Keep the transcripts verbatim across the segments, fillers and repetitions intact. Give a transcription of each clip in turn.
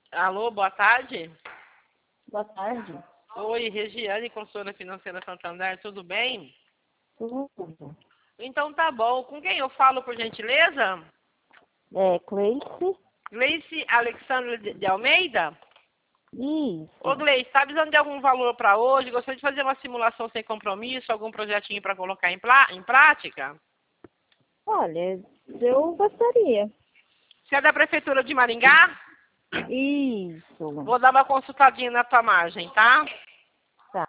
Alô, boa tarde. Boa tarde. Oi, Regiane, consultora financeira Santander, tudo bem? Tudo. Então tá bom. Com quem eu falo, por gentileza? É, Cleice? Gleice Alexandre de de Almeida? Ô, Isso. Gleice, tá precisando de algum valor para hoje? Gostaria de fazer uma simulação sem compromisso, algum projetinho para colocar em, plá- em prática? Olha, eu gostaria. Você é da Prefeitura de Maringá? Isso. Vou dar uma consultadinha na tua margem, tá? Tá.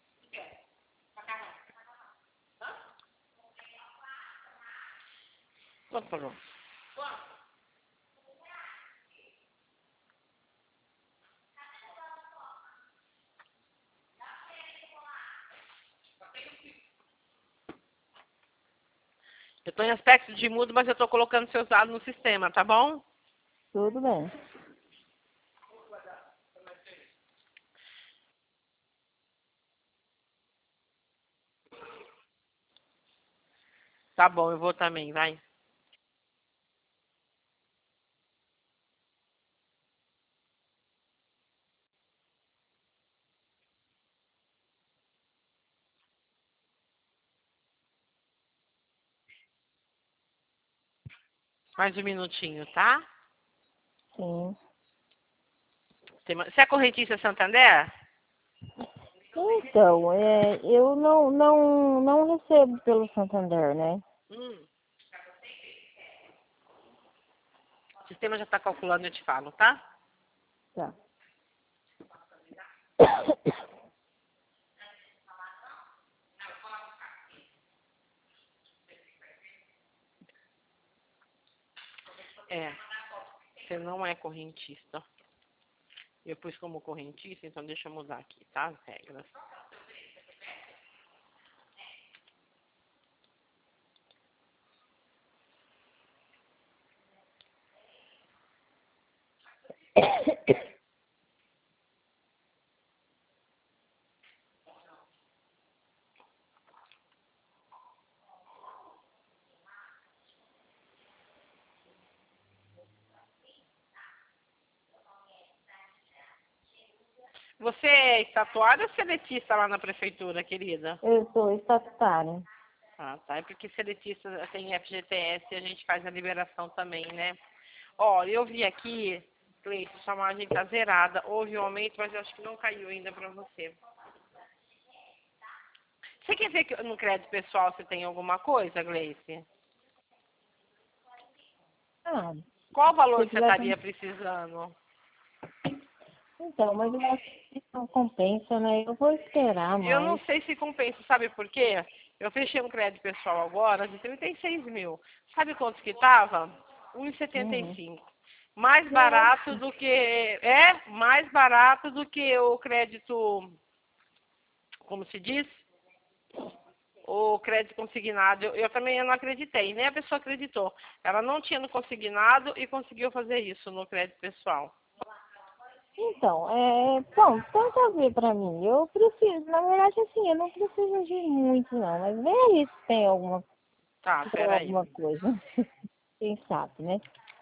Por favor. Eu estou em aspecto de mudo, mas eu estou colocando seus dados no sistema, tá bom? Tudo bem. Tá bom, eu vou também, vai. Mais um minutinho, tá? Sim. Tem ma- Você é correntista Santander? Então, é, eu não, não, não recebo pelo Santander, né? Hum. O sistema já está calculando, eu te falo, tá? Tá. É, você não é correntista. Eu pus como correntista, então deixa eu mudar aqui, tá? As regras. Você é estatuária ou seletista lá na prefeitura, querida? Eu sou estatutária. Ah, tá. É porque seletista tem F G T S e a gente faz a liberação também, né? Ó, eu vi aqui, Cleiton, sua margem tá zerada. Houve um aumento, mas eu acho que não caiu ainda pra você. Você quer ver que no crédito pessoal você tem alguma coisa, Gleice? Ah, Qual se valor você que você quiser... estaria precisando? Então, mas eu acho que não compensa, né? Eu vou esperar Eu não mais. sei se compensa, sabe por quê? Eu fechei um crédito pessoal agora de trinta e seis mil. Sabe quanto que tava? um e setenta e Uhum. cinco. Mais barato Nossa. do que... É, mais barato do que o crédito... Como se diz? O crédito consignado. Eu, eu também não acreditei, nem a pessoa acreditou. Ela não tinha no consignado e conseguiu fazer isso no crédito pessoal. Então, é, bom, tenta ver pra mim. Eu preciso, na verdade, assim, eu não preciso de muito, não. Mas vê aí se tem alguma, Tá, se tem peraí. alguma coisa. Quem sabe, né?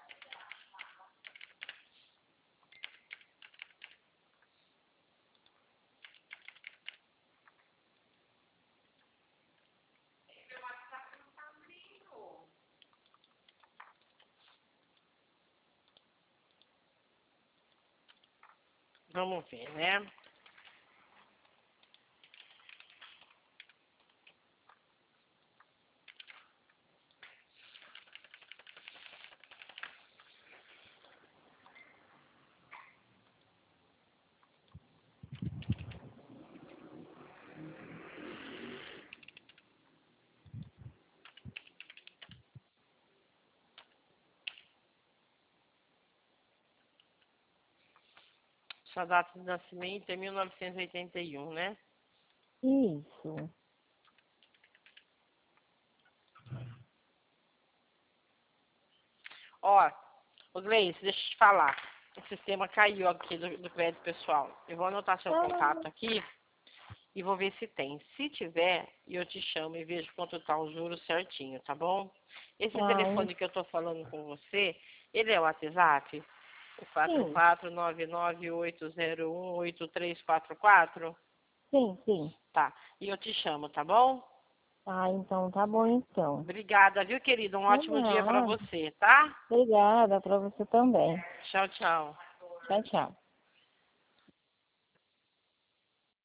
Vamos ver, né? Sua data de nascimento é mil novecentos e oitenta e um, né? Isso. Ó, ô Gleice, deixa eu te falar. O sistema caiu aqui do, do crédito pessoal. Eu vou anotar seu Ah, contato aqui e vou ver se tem. Se tiver, eu te chamo e vejo quanto tá o juro certinho, tá bom? Esse ah, telefone que eu tô falando com você, ele é o WhatsApp? O quatro quatro nove nove oito zero um oito três quatro quatro? Sim, sim. Tá. E eu te chamo, tá bom? Ah, então tá bom então. Obrigada, viu, querido? Um De ótimo dia pra nada. você, tá? Obrigada para você também. Tchau, tchau. Tchau, tchau.